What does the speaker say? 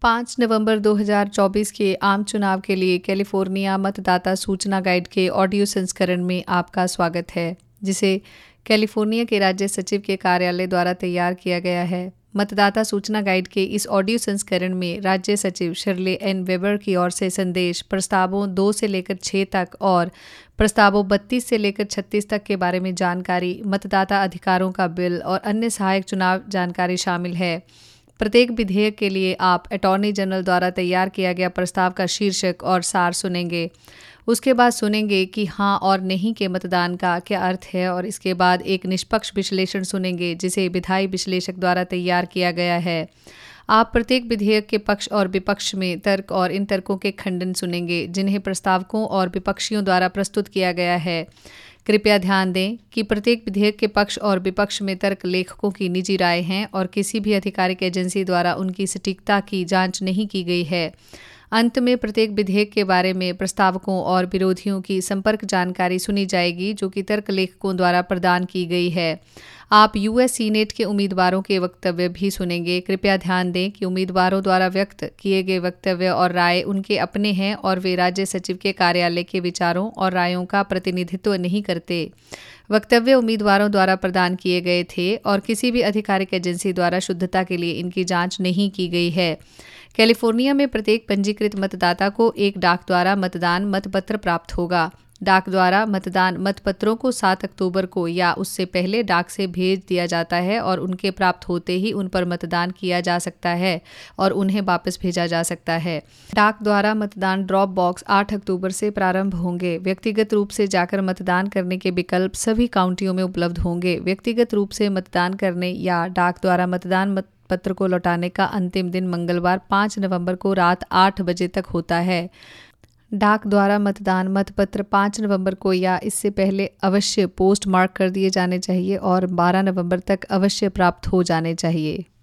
5 नवंबर 2024 के आम चुनाव के लिए कैलिफोर्निया मतदाता सूचना गाइड के ऑडियो संस्करण में आपका स्वागत है, जिसे कैलिफोर्निया के राज्य सचिव के कार्यालय द्वारा तैयार किया गया है। मतदाता सूचना गाइड के इस ऑडियो संस्करण में राज्य सचिव शर्ले एन वेबर की ओर से संदेश प्रस्तावों 2 से लेकर 6 तक और प्रस्तावों 32 से लेकर 36 तक के बारे में जानकारी, मतदाता अधिकारों का बिल और अन्य सहायक चुनाव जानकारी शामिल है। प्रत्येक विधेयक के लिए आप अटॉर्नी जनरल द्वारा तैयार किया गया प्रस्ताव का शीर्षक और सार सुनेंगे। उसके बाद सुनेंगे कि हाँ और नहीं के मतदान का क्या अर्थ है और इसके बाद एक निष्पक्ष विश्लेषण सुनेंगे जिसे विधायी विश्लेषक द्वारा तैयार किया गया है। आप प्रत्येक विधेयक के पक्ष और विपक्ष में तर्क और इन तर्कों के खंडन सुनेंगे जिन्हें प्रस्तावकों और विपक्षियों द्वारा प्रस्तुत किया गया है। कृपया ध्यान दें कि प्रत्येक विधेयक के पक्ष और विपक्ष में तर्क लेखकों की निजी राय हैं और किसी भी आधिकारिक एजेंसी द्वारा उनकी सटीकता की जांच नहीं की गई है। अंत में प्रत्येक विधेयक के बारे में प्रस्तावकों और विरोधियों की संपर्क जानकारी सुनी जाएगी जो कि तर्क लेखकों द्वारा प्रदान की गई है। आप यूएस सीनेट के उम्मीदवारों के वक्तव्य भी सुनेंगे। कृपया ध्यान दें कि उम्मीदवारों द्वारा व्यक्त किए गए वक्तव्य और राय उनके अपने हैं और वे राज्य सचिव के कार्यालय के विचारों और रायों का प्रतिनिधित्व नहीं करते। वक्तव्य उम्मीदवारों द्वारा प्रदान किए गए थे और किसी भी आधिकारिक एजेंसी द्वारा शुद्धता के लिए इनकी जांच नहीं की गई है। कैलिफोर्निया में प्रत्येक पंजीकृत मतदाता को एक डाक द्वारा मतदान मतपत्र प्राप्त होगा। डाक द्वारा मतदान मतपत्रों को 7 अक्टूबर को या उससे पहले डाक से भेज दिया जाता है और उनके प्राप्त होते ही उन पर मतदान किया जा सकता है और उन्हें वापस भेजा जा सकता है। डाक द्वारा मतदान ड्रॉप बॉक्स 8 अक्टूबर से प्रारंभ होंगे। व्यक्तिगत रूप से जाकर मतदान करने के विकल्प सभी काउंटियों में उपलब्ध होंगे। व्यक्तिगत रूप से मतदान करने या डाक द्वारा मतदान पत्र को लौटाने का अंतिम दिन मंगलवार 5 नवंबर को रात 8 बजे तक होता है। डाक द्वारा मतदान मतपत्र 5 नवंबर को या इससे पहले अवश्य पोस्ट मार्क कर दिए जाने चाहिए और 12 नवंबर तक अवश्य प्राप्त हो जाने चाहिए।